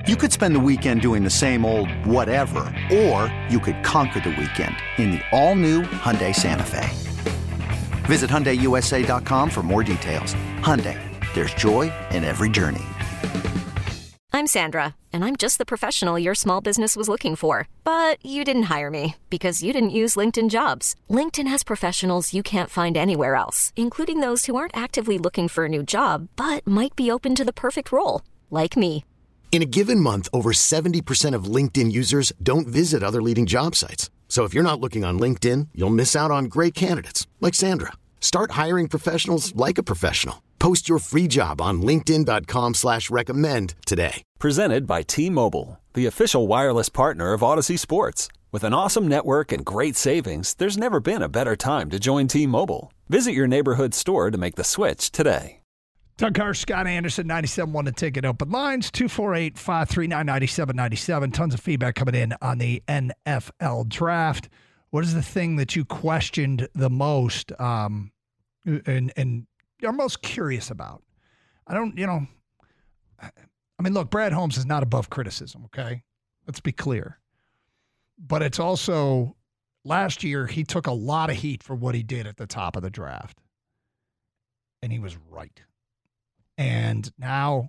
You could spend the weekend doing the same old whatever, or you could conquer the weekend in the all-new Hyundai Santa Fe. Visit HyundaiUSA.com for more details. Hyundai, there's joy in every journey. I'm Sandra, and I'm just the professional your small business was looking for. But you didn't hire me because you didn't use LinkedIn Jobs. LinkedIn has professionals you can't find anywhere else, including those who aren't actively looking for a new job, but might be open to the perfect role, like me. In a given month, over 70% of LinkedIn users don't visit other leading job sites. So if you're not looking on LinkedIn, you'll miss out on great candidates like Sandra. Start hiring professionals like a professional. Post your free job on linkedin.com/recommend today. Presented by T-Mobile, the official wireless partner of Odyssey Sports. With an awesome network and great savings, there's never been a better time to join T-Mobile. Visit your neighborhood store to make the switch today. Doug Carr, Scott Anderson, 97.1 The Ticket. Open lines, 248-539-9797. Tons of feedback coming in on the NFL draft. What is the thing that you questioned the most and you're most curious about? I mean, look, Brad Holmes is not above criticism, okay? Let's be clear. But it's also, last year, he took a lot of heat for what he did at the top of the draft. And he was right. And now,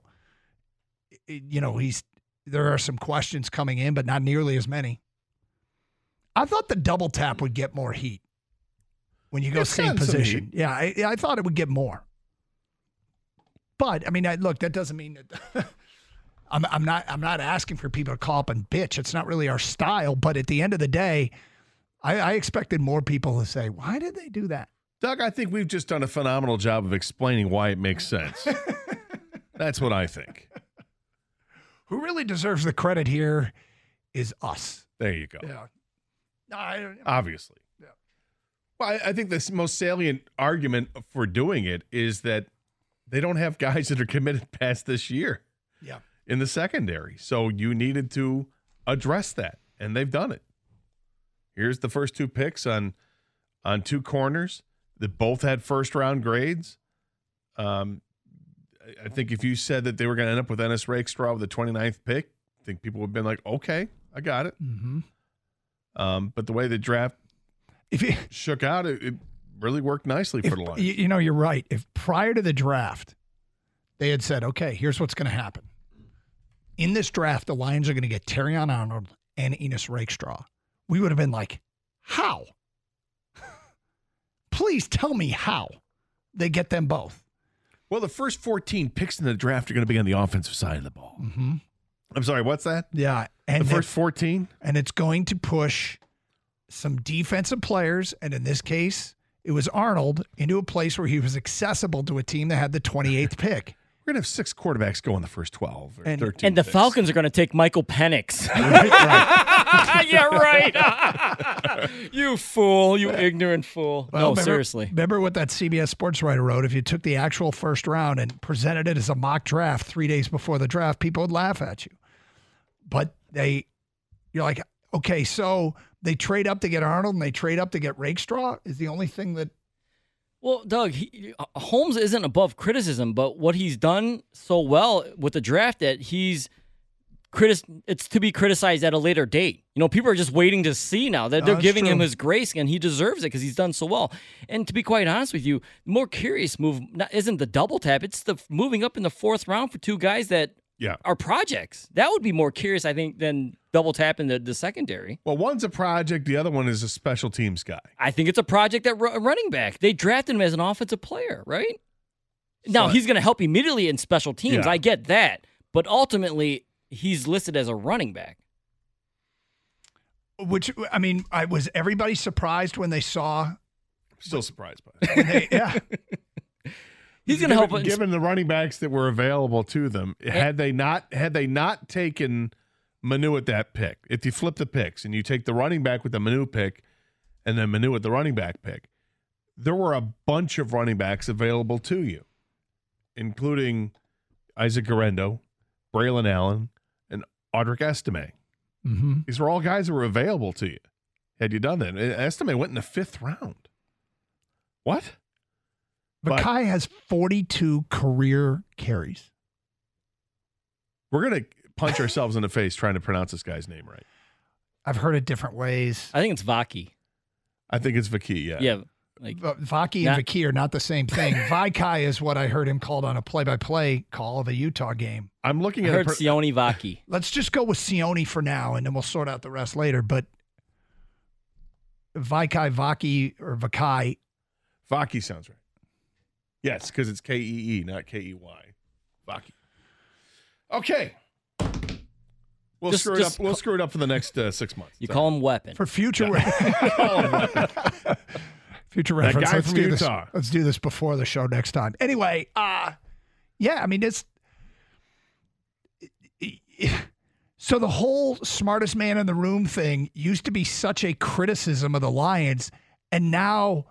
there are some questions coming in, but not nearly as many. I thought the double tap would get more heat when you go same position. Yeah, I thought it would get more. But I mean, look, that doesn't mean that I'm not asking for people to call up and bitch. It's not really our style. But at the end of the day, I expected more people to say, "Why did they do that?" Doug, I think we've just done a phenomenal job of explaining why it makes sense. That's what I think. Who really deserves the credit here is us. There you go. Yeah. No, obviously. Yeah. Well, I think the most salient argument for doing it is that they don't have guys that are committed past this year. Yeah. In the secondary. So you needed to address that, and they've done it. Here's the first two picks on two corners that both had first-round grades. I think if you said that they were going to end up with Ennis Rakestraw with the 29th pick, I think people would have been like, okay, I got it. Mm-hmm. But the way the draft shook out, it really worked nicely for the Lions. You're right. If prior to the draft, they had said, okay, here's what's going to happen. In this draft, the Lions are going to get Terrion Arnold and Ennis Rakestraw. We would have been like, how? Please tell me how they get them both. Well, the first 14 picks in the draft are going to be on the offensive side of the ball. Mm-hmm. I'm sorry, what's that? Yeah. And the first 14? And it's going to push some defensive players, and in this case, it was Arnold, into a place where he was accessible to a team that had the 28th pick. We're going to have 6 quarterbacks go in the first 12 or 13 And the picks. Falcons are going to take Michael Penix. Yeah, right. You fool. You ignorant fool. Well, Seriously. Remember what that CBS Sports writer wrote? If you took the actual first round and presented it as a mock draft 3 days before the draft, people would laugh at you. But you're like, okay, so they trade up to get Arnold and they trade up to get Rakestraw is the only thing that. Well, Doug, Holmes isn't above criticism, but what he's done so well with the draft that it's to be criticized at a later date. People are just waiting to see now that they're giving him his grace, and he deserves it because he's done so well. And to be quite honest with you, the more curious move isn't the double tap; it's the moving up in the 4th round for 2 guys that are projects. That would be more curious, I think, than double tapping the secondary. Well, one's a project, the other one is a special teams guy. I think it's a project at running back. They drafted him as an offensive player, right? Now, he's going to help immediately in special teams. Yeah. I get that. But ultimately, he's listed as a running back. Which, I mean, was everybody surprised when they saw? I'm still surprised by it. Yeah. He's going to help. Given the running backs that were available to them, had they not taken Manu at that pick, if you flip the picks and you take the running back with the Manu pick and then Manu with the running back pick, there were a bunch of running backs available to you, including Isaac Guerrero, Braylon Allen, and Audric Estime. Mm-hmm. These were all guys that were available to you. Had you done that? Estime went in the 5th round. What? Mackay has 42 career carries. We're going to punch ourselves in the face trying to pronounce this guy's name right. I've heard it different ways. I think it's Vaki. I think it's Vaki, yeah. Yeah. Like, Vaki and Vaki are not the same thing. Vaikai is what I heard him called on a play-by-play call of a Utah game. I'm looking I at heard Sione Vaki. Let's just go with Sione for now, and then we'll sort out the rest later. But Vaikai, Vaki, or Vakai. Vaki sounds right. Yes, because it's K-E-E, not K-E-Y. Vaki. Okay. We'll screw it up for the next 6 months. You call him Weapon. For future future That reference, guy from Utah. Let's do this before the show next time. Anyway, yeah, I mean, it's so the whole smartest man in the room thing used to be such a criticism of the Lions, and now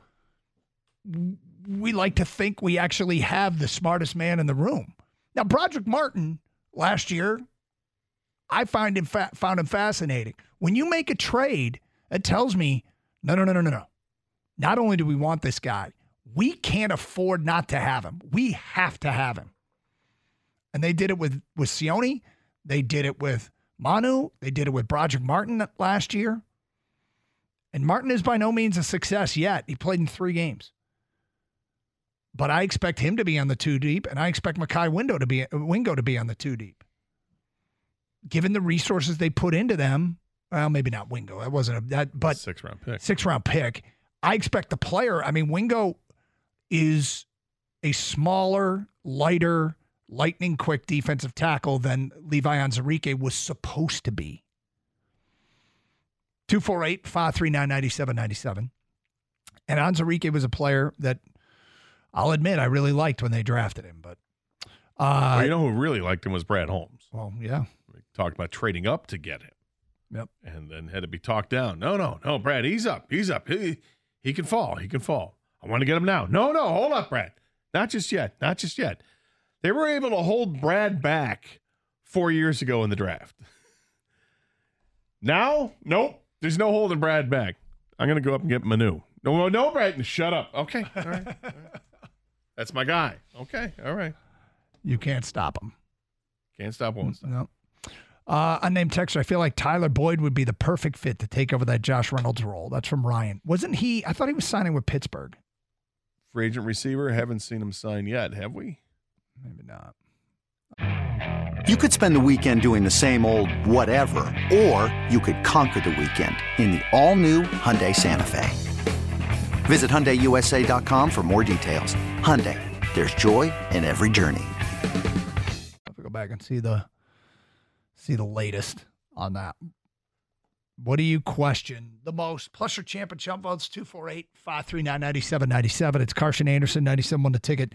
we like to think we actually have the smartest man in the room. Now, Broderick Martin last year, I found him fascinating. When you make a trade, it tells me, no. Not only do we want this guy, we can't afford not to have him. We have to have him. And they did it with Sione. They did it with Manu. They did it with Broderick Martin last year. And Martin is by no means a success yet. He played in 3 games. But I expect him to be on the 2 deep, and I expect Mekhi Wingo to be on the 2 deep. Given the resources they put into them, well, maybe not Wingo. That wasn't but 6th-round pick. 6th-round pick. I expect the player. I mean, Wingo is a smaller, lighter, lightning-quick defensive tackle than Levi Onwuzurike was supposed to be. 248-539-9797. And Onwuzurike was a player that I'll admit I really liked when they drafted him. But well, you know who really liked him was Brad Holmes. Well, yeah. We talked about trading up to get him. Yep. And then had to be talked down. No, Brad, he's up. He can fall. I want to get him now. No, hold up, Brad. Not just yet. They were able to hold Brad back 4 years ago in the draft. Now, nope. There's no holding Brad back. I'm going to go up and get Manu. No, Brad. Shut up. Okay. All right. That's my guy. Okay. All right. You can't stop him. Can't stop, won't stop. No. Unnamed texter, I feel like Tyler Boyd would be the perfect fit to take over that Josh Reynolds role. That's from Ryan. Wasn't he? I thought he was signing with Pittsburgh. Free agent receiver. Haven't seen him sign yet, have we? Maybe not. You could spend the weekend doing the same old whatever, or you could conquer the weekend in the all-new Hyundai Santa Fe. Visit HyundaiUSA.com for more details. Hyundai, there's joy in every journey. I'll have to go back and see the latest on that. What do you question the most? Plus your champ and chump votes, 248-539-9797. It's Carson Anderson, 97 won the ticket.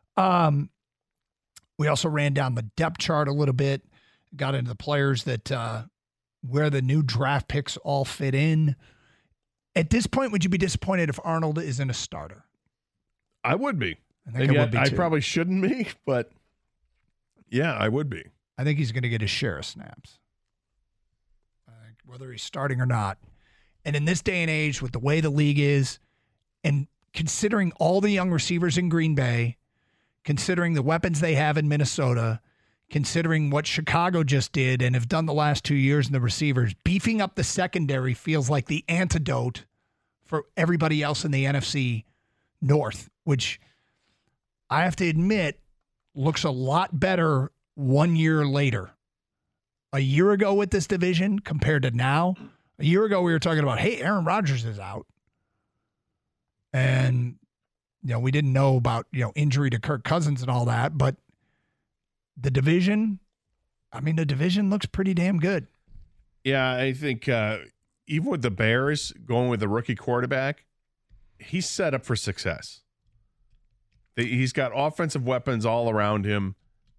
We also ran down the depth chart a little bit, got into the players that where the new draft picks all fit in. At this point, would you be disappointed if Arnold isn't a starter? I would be. I think I would be too. I probably shouldn't be, but yeah, I would be. I think he's going to get his share of snaps, whether he's starting or not. And in this day and age, with the way the league is, and considering all the young receivers in Green Bay, considering the weapons they have in Minnesota, considering what Chicago just did and have done the last 2 years in the receivers, beefing up the secondary feels like the antidote for everybody else in the NFC North, which I have to admit looks a lot better 1 year later. A year ago with this division compared to now, a year ago we were talking about, hey, Aaron Rodgers is out. And, we didn't know about, injury to Kirk Cousins and all that, but the division looks pretty damn good. Yeah, I think even with the Bears going with the rookie quarterback, he's set up for success. He's got offensive weapons all around him.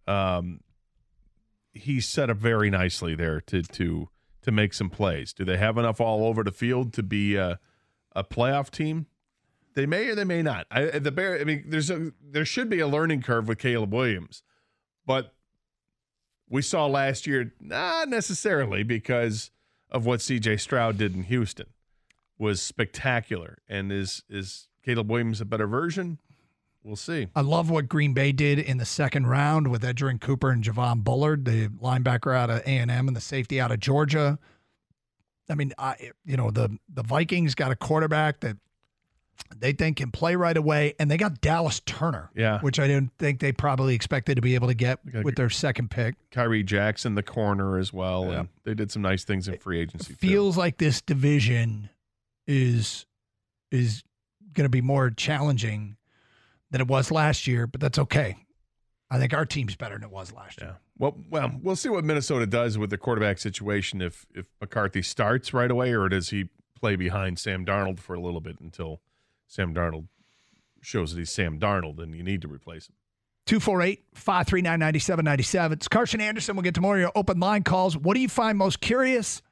He's set up very nicely there to make some plays. Do they have enough all over the field to be a playoff team? They may or they may not. There should be a learning curve with Caleb Williams, but we saw last year not necessarily because of what C.J. Stroud did in Houston was spectacular. And is Caleb Williams a better version? we'll see. I love what Green Bay did in the second round with Edgerrin Cooper and Javon Bullard, the linebacker out of A&M and the safety out of Georgia. I mean, the Vikings got a quarterback that they think can play right away, and they got Dallas Turner, which I didn't think they probably expected to be able to get with their second pick. Kyrie Jackson, the corner as well, and they did some nice things in free agency. It feels like this division is going to be more challenging than it was last year, but that's okay. I think our team's better than it was last year. Well, we'll see what Minnesota does with the quarterback situation if McCarthy starts right away, or does he play behind Sam Darnold for a little bit until Sam Darnold shows that he's Sam Darnold and you need to replace him. 248-539-9797. It's Carson Anderson. We'll get to more of your open line calls. What do you find most curious?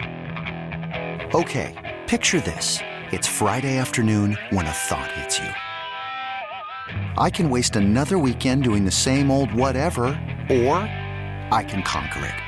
Okay, picture this. It's Friday afternoon when a thought hits you. I can waste another weekend doing the same old whatever, or I can conquer it.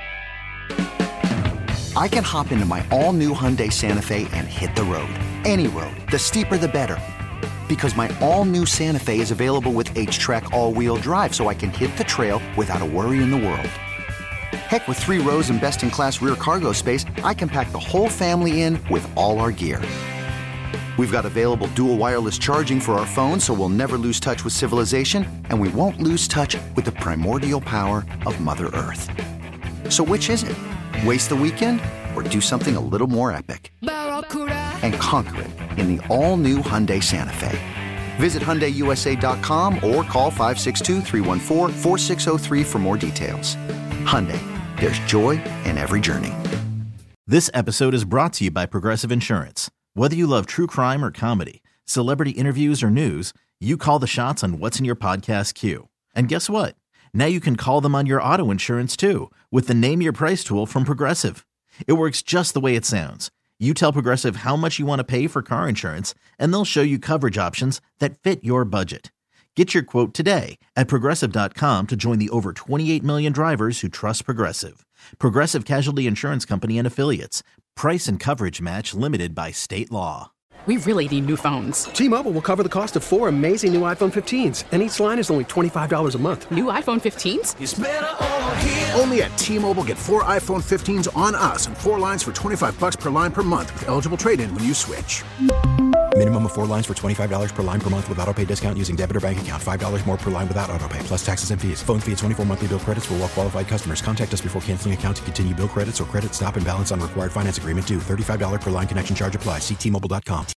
I can hop into my all-new Hyundai Santa Fe and hit the road. Any road. The steeper, the better. Because my all-new Santa Fe is available with H-Track all-wheel drive, so I can hit the trail without a worry in the world. Heck, with 3 rows and best-in-class rear cargo space, I can pack the whole family in with all our gear. We've got available dual wireless charging for our phones, so we'll never lose touch with civilization, and we won't lose touch with the primordial power of Mother Earth. So which is it? Waste the weekend or do something a little more epic? And conquer it in the all-new Hyundai Santa Fe. Visit HyundaiUSA.com or call 562-314-4603 for more details. Hyundai, there's joy in every journey. This episode is brought to you by Progressive Insurance. Whether you love true crime or comedy, celebrity interviews or news, you call the shots on what's in your podcast queue. And guess what? Now you can call them on your auto insurance too with the Name Your Price tool from Progressive. It works just the way it sounds. You tell Progressive how much you want to pay for car insurance, and they'll show you coverage options that fit your budget. Get your quote today at Progressive.com to join the over 28 million drivers who trust Progressive. Progressive Casualty Insurance Company and Affiliates. Price and coverage match limited by state law. We really need new phones. T-Mobile will cover the cost of 4 amazing new iPhone 15s, and each line is only $25 a month. New iPhone 15s? It's better over here. Only at T-Mobile, get 4 iPhone 15s on us and 4 lines for $25 per line per month with eligible trade-in when you switch. Minimum of 4 lines for $25 per line per month with autopay discount using debit or bank account. $5 more per line without autopay, plus taxes and fees. Phone fee at 24 monthly bill credits for well-qualified customers. Contact us before canceling account to continue bill credits or credit stop and balance on required finance agreement due. $35 per line connection charge applies. See T-Mobile.com.